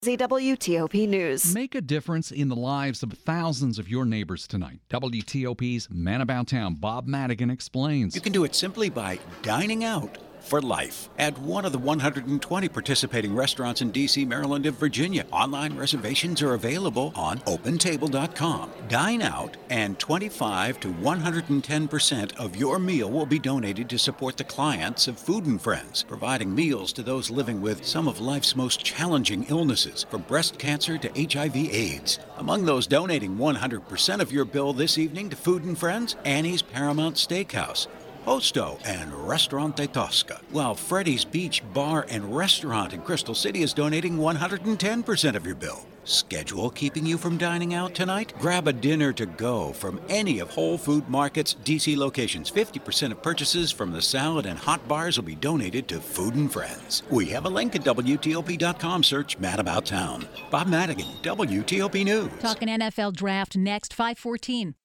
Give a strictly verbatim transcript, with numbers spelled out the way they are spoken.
W T O P News. Make a difference in the lives of thousands of your neighbors tonight. W T O P's Man About Town, Bob Madigan, explains. You can do it simply by dining out for life at one of the one hundred twenty participating restaurants in D C, Maryland, and Virginia. Online reservations are available on open table dot com. Dine out, and twenty-five to one hundred ten percent of your meal will be donated to support the clients of Food and Friends, providing meals to those living with some of life's most challenging illnesses, from breast cancer to H I V AIDS. Among those donating one hundred percent of your bill this evening to Food and Friends, Annie's Paramount Steakhouse, Hosto, and Restaurante Tosca, while Freddy's Beach Bar and Restaurant in Crystal City is donating one hundred ten percent of your bill. Schedule keeping you from dining out tonight? Grab a dinner to go from any of Whole Food Market's D C locations. fifty percent of purchases from the salad and hot bars will be donated to Food and Friends. We have a link at W T O P dot com. Search Mad About Town. Bob Madigan, W T O P News. Talking N F L draft next, five fourteen.